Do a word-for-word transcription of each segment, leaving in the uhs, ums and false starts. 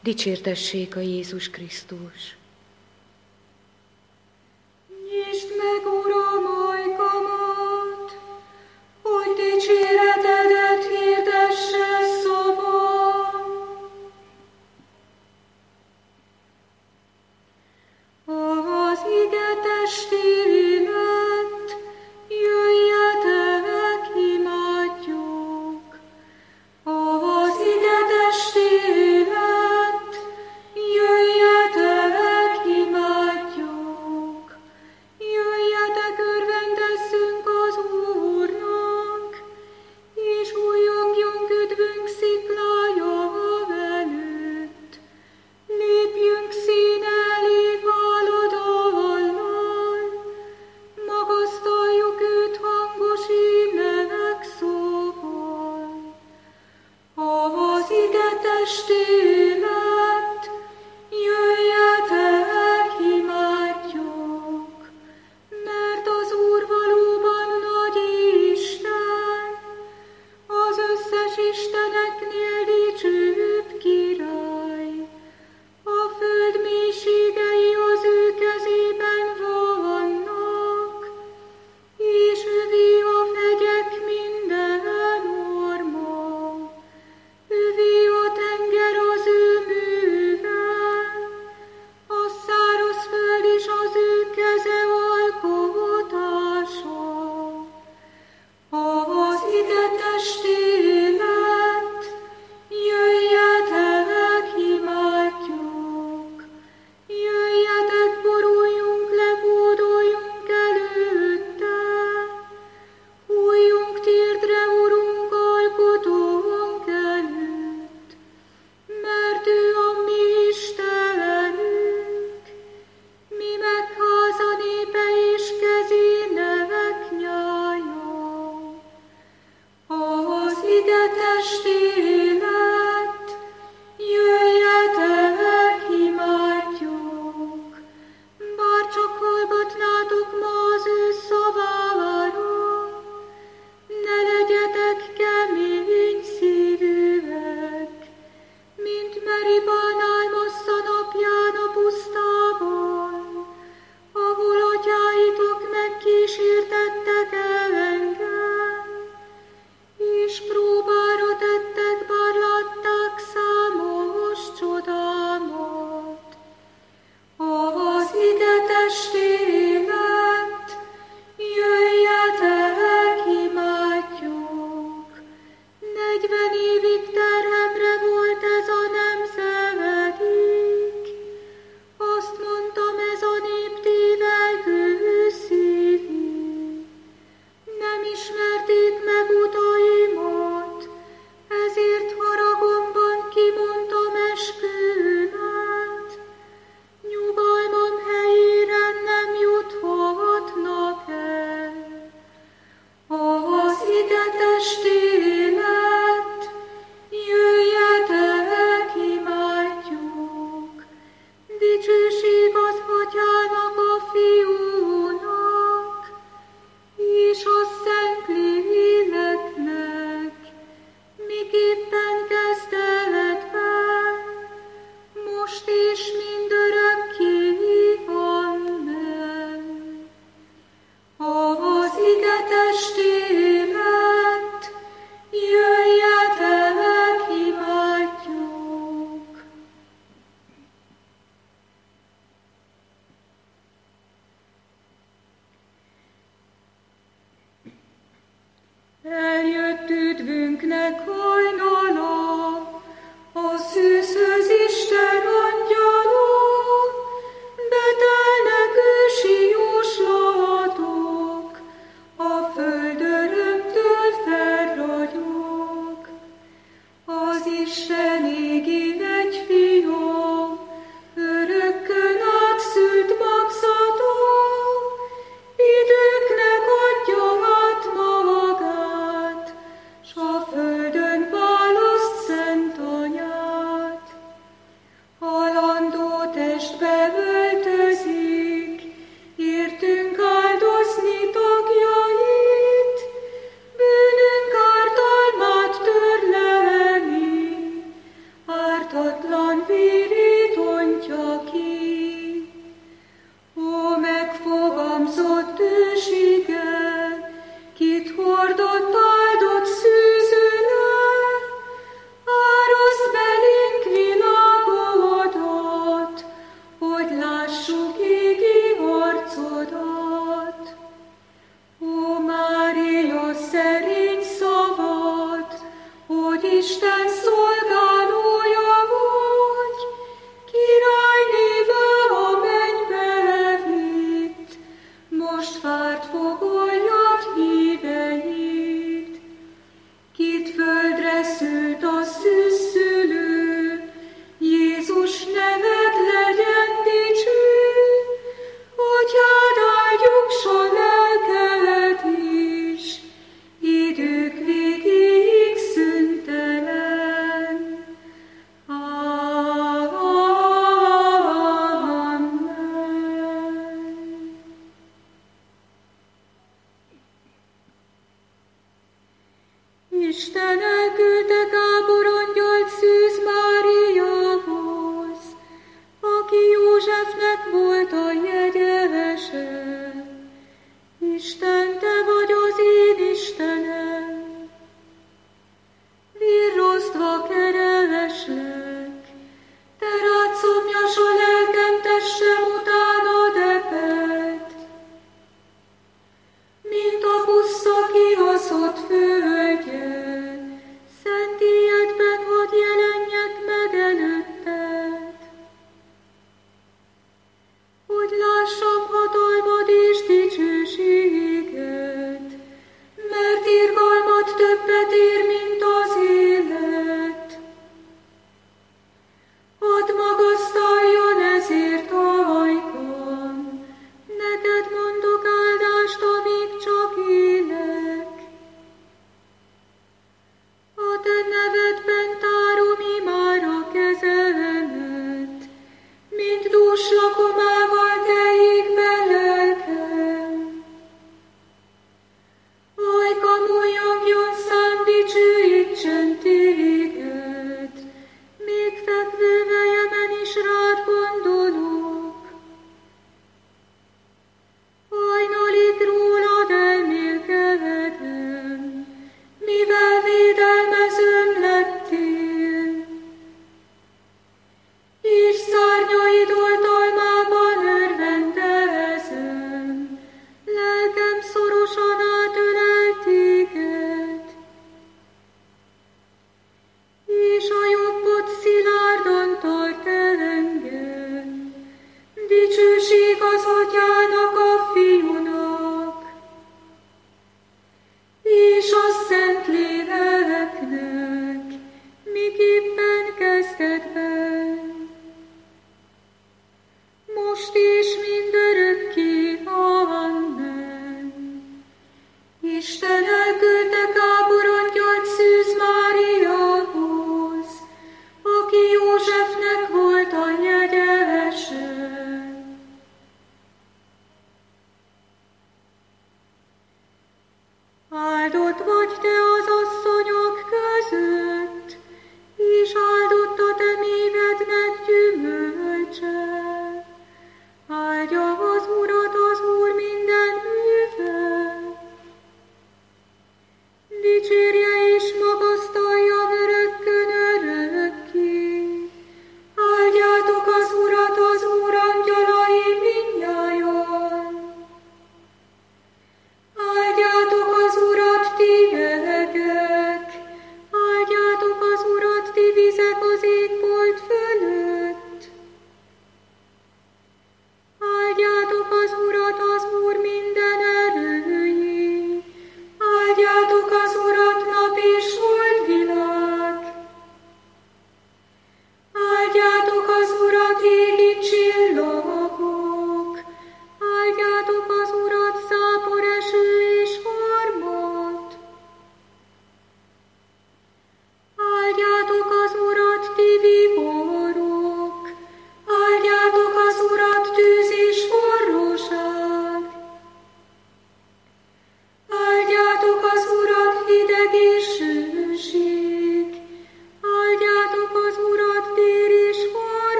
Dicsértessék a Jézus Krisztus! Nyisd meg, Uram, ajkamat, hogy dicséretedet hirdesse szavam. Az ige testélet, jöjjetek, imádjuk. Az ige testélet, jöjjetek, imádjuk. Jöjjetek, örvendezzünk az Úrnak, és újjongjunk üdvünk sziklája előtt. Lépjünk színe elé váladallal, magasztaljuk őt hangos ének szóval. Az ige testélet, jöjjetek, imádjuk, mert az Úr valóban nagy Isten, az összes isteneknél dicsőbb király. A föld mélységei az ő kezében vannak, és övé a fegyek minden orma. Övé a tenger az ő műve, a száraz föld is az ő keze alkotása. Az ige testélet, jöjjetek, imádjuk. Jöjjetek, boruljunk le, bódoljunk előtte. Hújjunk térdre, Urunk, alkotónk előtt, mert ő a mi Istenünk, mi meg háza népe és kezének nyája. Az ige testélet, jöjjetek, imádjuk. Bárcsak hallgatnátok ma az ő szavára, ne legyetek kemény szívűek, mint Meribán Álmassza napján a pusztában, ahol atyáitok megkísértettek engem, és próbára tettek, bár látták számos csodámat. Az ige testélet, jöjjetek, imádjuk. Negyven évig terhemre volt ez a nemzedék, azt mondtam, ez a nép tévelgő szívű. Nem ismerték meg utaimat, ezért haragomban kimondtam eskümet. Nyugalmam helyére nem juthatnak el. Az ige testélet, jöjjetek, imádjuk. Dicsőség az Atyának, a Fiúnak, és a Szentléleknek, miképpen kezdetben, most és mindörökké. Amen. Az ige testélet, jöjjetek, imádjuk. Eljött üdvünknek hajnala, a szűzhöz Isten angyala, betelnek ősi jóslatok, a föld örömtől felragyog. Az Isten égi egy fia, örökkön átszült magzata, időknek adja át magát, s a földön választ szent anyát. Halandó testbe öltözik, értünk áldozni tagjait, bűnünk ártalmát törleni, ártatlan vér. Isten szolgálója vagy, királynéve a mennybe vitt, most várt fogoljad híveit. Kit földre szült a szűzszülő, Jézus neved legyen dicső, Atyád áldjuk s a lelkedet is, idők végéig szüntelen. Amen. Isten elküldte Gábor angyalt Szűz Máriához, aki Józsefnek volt a jegyevese. Isten, te vagy az én Istenem, virroztva kereslek, te rád szomjas a lelkem, testem utánad eped. Mint a puszta kihaszott földje, szent ijedben hadd jelenjek meg előtted, hogy lássam hatalmad és dicsőséged, mert irgalmat többet ér, mint az élet.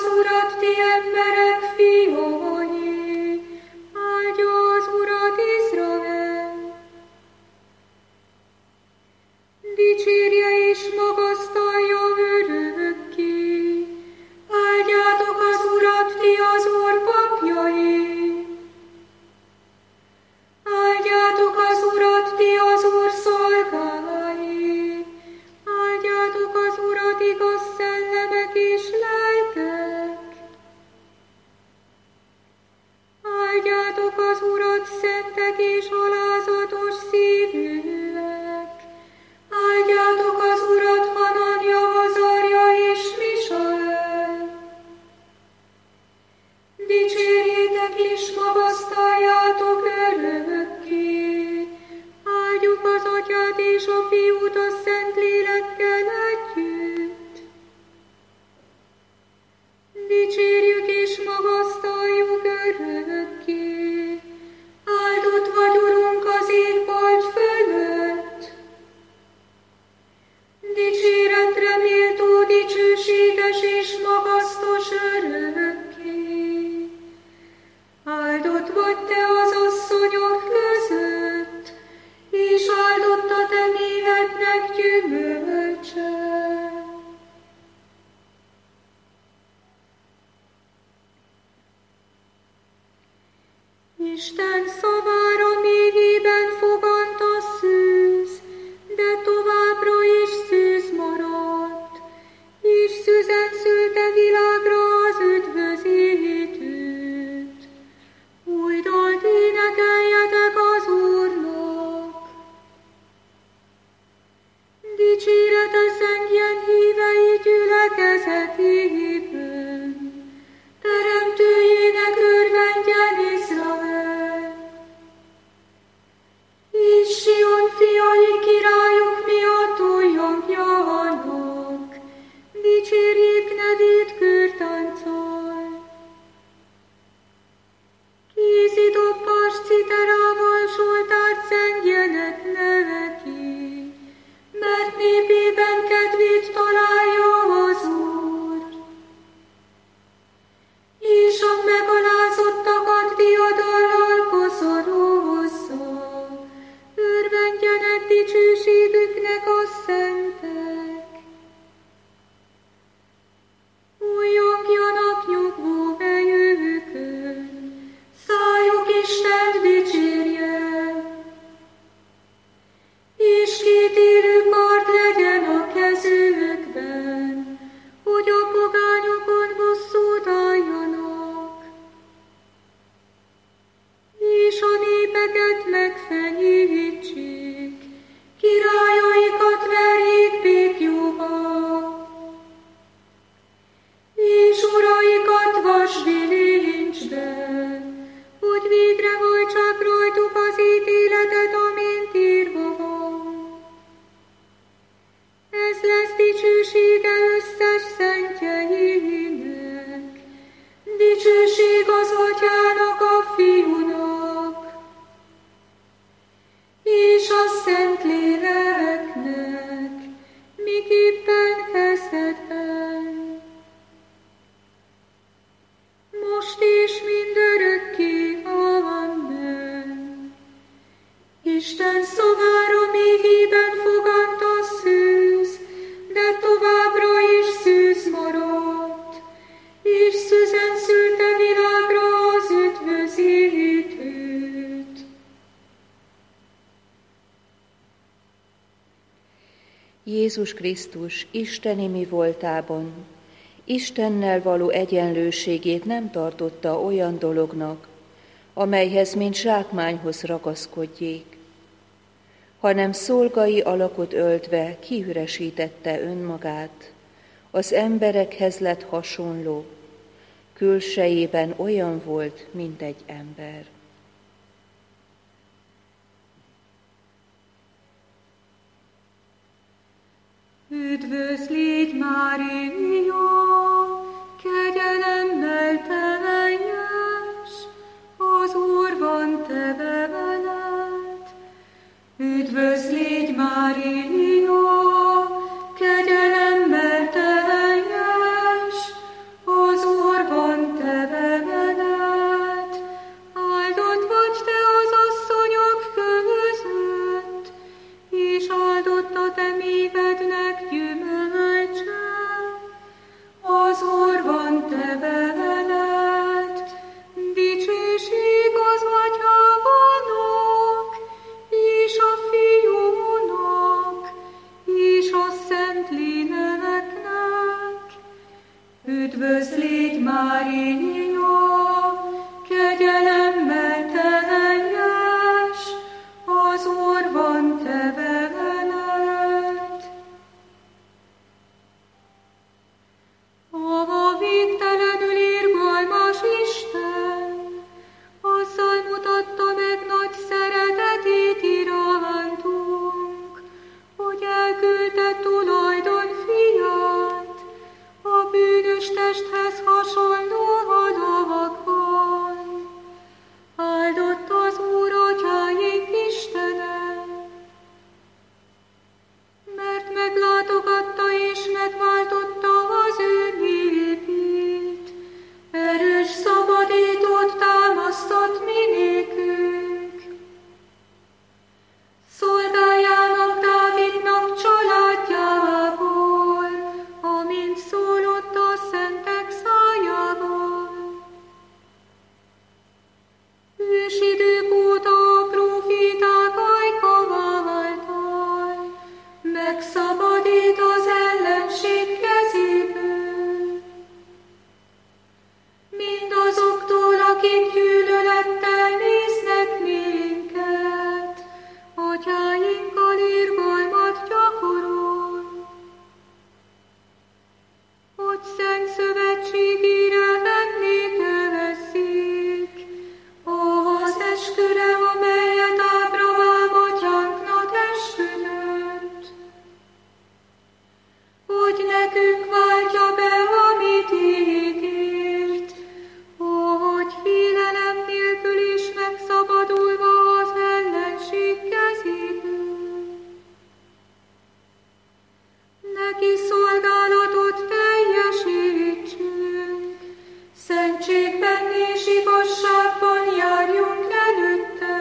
az Urat, ti emberek fiai, áldja az Urat Izrael. Dicsérje és magasztalja örökké, áldjátok az Urat, ti az Úr papjai. Áldjátok az Urat, ti az Úr szolgái, áldjátok az Urat igaz szellemek és lelkek. Áldjátok az Urat szentek és alázatos szívűek, áldjátok az Urat Hanania, Azarja és Misael. Dicsérjétek és magasztaljátok örökké, áldjuk az Atyát és a Fiút a Szentlélekkel együtt. Dicsérjük és magasztaljuk örökké, áldott vagy Urunk az égbolt fölött. Dicséretre méltó, dicsőséges és magasztos örökké. Áldott vagy te az asszonyok között, és áldott a te méhednek gyümölcse. Isten szavára méhében fogant a szűz, de továbbra is szűz maradt, és szüzen szülte világra az üdvözítőt. Új dalt énekeljetek az Úrnak! Dicsérete szentjen hívei gyülekezetében, teremtőjének örvendjen Izrael. És Sion fiai királyok miatt újjongjanak, dicsérjék nevét kürtánccal. Kézi dobbas citerával Zsoltárt zengjenek neki, mert népében kedvét találja az Úr. És a megalázottakat diadallal koszorúzza, örvendjenek dicsőségüknek a szentek. Újjongjanak nyugvó helyükön, szájuk Istent dicsérje. És két élő kard legyen a kezükben, hogy a pogányokon bosszút álljanak. És a népeket megfenyítsék, királyaikat verjék békjóba. És uraikat vasbilincsbe, hogy végrehajtsák rajtuk az ítéletet, amint írva van. Ez lesz dicsősége összes szentjeinek, dicsőség az Atyának, a Fiúnak, és a Szentléleknek, miképpen kezdetben, most és mindörökké. Amen. Isten szavára méhében fogant a szűz, de továbbra is szűz maradt, és szüzen szülte világra az üdvözítőt. Jézus Krisztus isteni mi voltában, Istennel való egyenlőségét nem tartotta olyan dolognak, amelyhez mint zsákmányhoz ragaszkodjék, hanem szolgai alakot öltve kiüresítette önmagát, az emberekhez lett hasonló, külsejében olyan volt, mint egy ember. Üdvözl légy, Mária, kegyelemmel teljes, az Úr van te veled. Üdvözl légy, Mária, kegyelemmel teljes, az Üdvözlégy, Mária, kegyelemmel teljes, az Úr van te veled. A végtelenül irgalmas Isten azzal mutatta meg nagy szeretetét irántunk, hogy elküldte tulajdon fiát, a bűnös testhez hasonló alakban. Áldott az Úr atyáink Istene, mert meglátogatta és megváltotta az ő népét, erős szabadítót támasztott mi nékünk. Szolgájának Dávidnak családjából, amint szólott a szentek szájával. Ősidők óta a próféták ajka által megszabadít az ellenség kezéből. Mindazoktól, akik gyűlölettel néznek minket, atyáinkkal irgalmat gyakorol, hogy szent szövetségére emlékezzék az esküre, amelyet Ábrahám atyánknak esküdött, hogy nekünk váltja be, amit ígért, hogy félelem nélkül is megszabadulva az ellenség kezéből. Neki szolgálatot teljesítsünk, szentségben és igazságban járjunk előtte.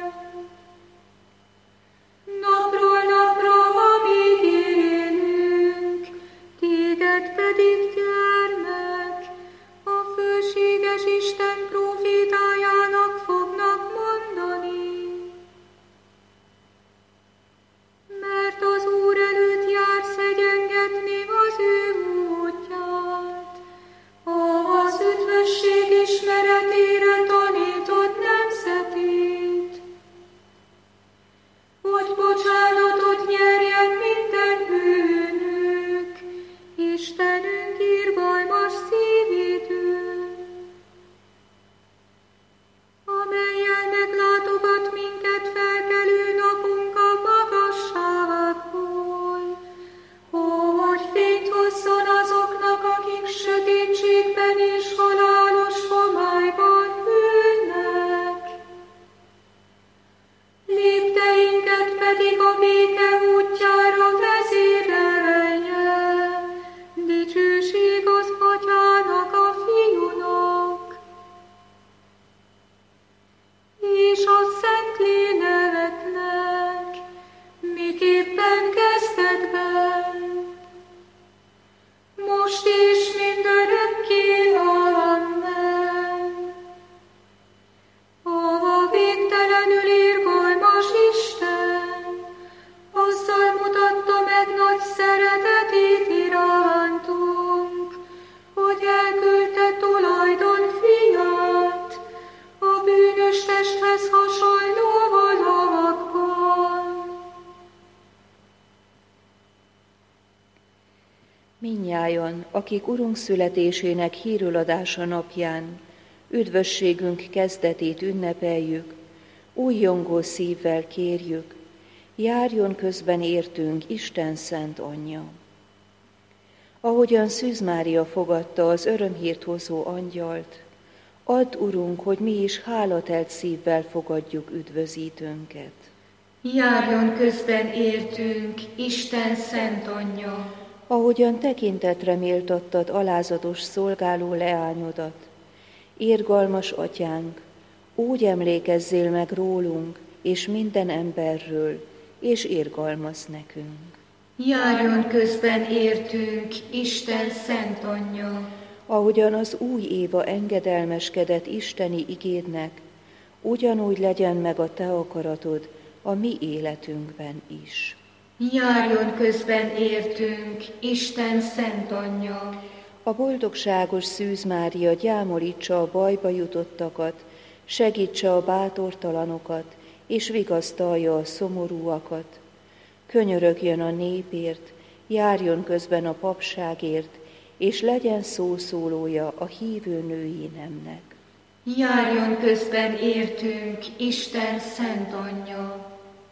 Napról napra, amíg élünk, téged pedig, gyermek, a fölséges Isten prófétájának fognak mondani. Mert az Úr előtt jársz egyengetni az ő útját, az üdvösség ismeretére tanítod nemzetét, hogy bocsánatot nyerjen minden bűnük, Istenünk irgalmas szívétől, amellyel meglátogat minket felkelő napunk a magasságból, hogy fényt hozzon azoknak, akik sötétségben és halálos homályban ülnek. Lépteinket pedig a béke útjára vezérelje, dicsőség az Atyának, a Fiúnak, és a Szentléleknek, miképpen kezdetben, most és mindörökké. Amen. A végtelenül irgalmas Isten azzal mutatta meg nagy szeretetét irántunk, hogy elküldte tulajdon fiát, a bűnös testhez hasonló alakban. Mindnyájan, akik Urunk születésének hírüladása napján üdvösségünk kezdetét ünnepeljük, újjongó szívvel kérjük, járjon közben értünk Isten szent anyja. Ahogyan Szűz Mária fogadta az örömhírt hozó angyalt, add, Urunk, hogy mi is hálatelt szívvel fogadjuk üdvözítőnket. Járjon közben értünk Isten szent anyja. Ahogyan tekintetre méltattad alázatos szolgáló leányodat, irgalmas atyánk, úgy emlékezzél meg rólunk és minden emberről, és irgalmazz nekünk. Járjon közben értünk Isten szent anyja. Ahogyan az új Éva engedelmeskedett isteni igédnek, ugyanúgy legyen meg a te akaratod a mi életünkben is. Járjon közben értünk Isten szent anyja. A boldogságos Szűz Mária gyámolítsa a bajba jutottakat, segítse a bátortalanokat, és vigasztalja a szomorúakat. Könyörögjön a népért, járjon közben a papságért, és legyen szószólója a hívő női nemnek. Járjon közben értünk Isten szent anyja.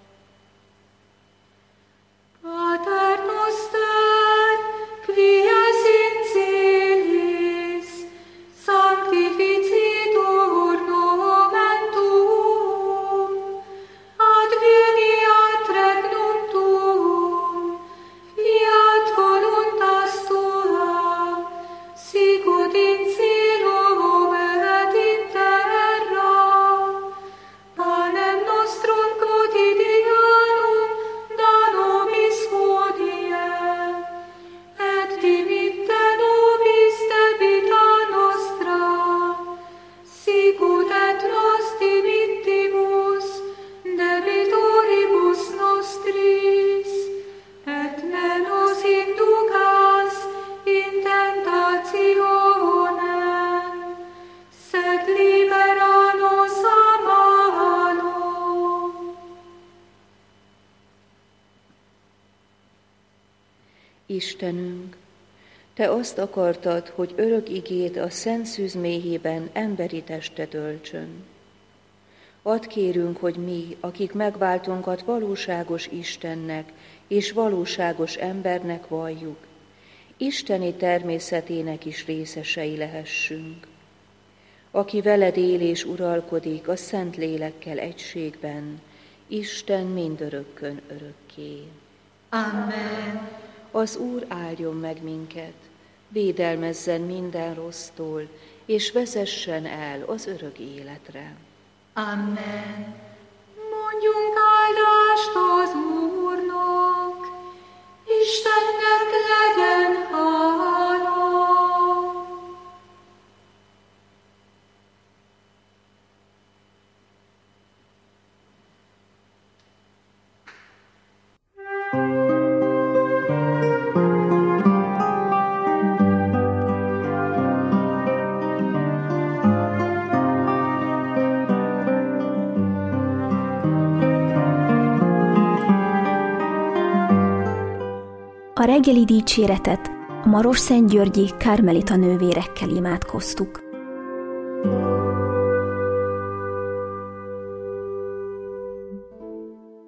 Pater noster, quies in celis, sanctificitur nomen tuum, adveniat regnum tuum, fiat voluntas tua, sicut in cielo et in terra. Panem nostrum quotidianum da nobis hodie, et dimitte nobis debita nostra, sicut et nos dimittibus debitoribus nostris, et ne nos inducas in tentationem, sed libera nos a malo. Istenünk, Te azt akartad, hogy örök igéd a Szent Szűz méhében emberi testet öltsön. Add kérünk, hogy mi, akik megváltunkat valóságos Istennek és valóságos embernek valljuk, isteni természetének is részesei lehessünk. Aki veled él és uralkodik a Szent Lélekkel egységben, Isten mindörökkön örökké. Amen. Az Úr áldjon meg minket, védelmezzen minden rossztól, és vezessen el az örök életre. Amen. Mondjunk áldást az Úrnak, Istennek legyen hála. A reggeli dicséretet a Marosszentgyörgyi Kármelita nővérekkel imádkoztuk.